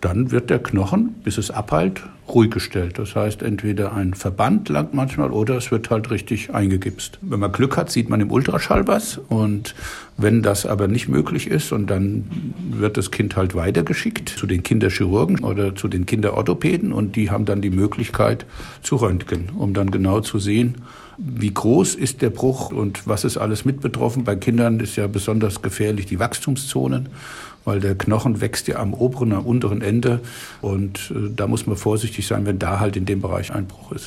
Dann wird der Knochen, bis es abheilt, ruhig gestellt. Das heißt, entweder ein Verband langt manchmal oder es wird halt richtig eingegipst. Wenn man Glück hat, sieht man im Ultraschall was. Und wenn das aber nicht möglich ist, und dann wird das Kind halt weitergeschickt zu den Kinderchirurgen oder zu den Kinderorthopäden. Und die haben dann die Möglichkeit zu röntgen, um dann genau zu sehen, wie groß ist der Bruch und was ist alles mit betroffen. Bei Kindern ist ja besonders gefährlich die Wachstumszonen, weil der Knochen wächst ja am oberen, am unteren Ende. Und da muss man vorsichtig sein, wenn da halt in dem Bereich ein Bruch ist.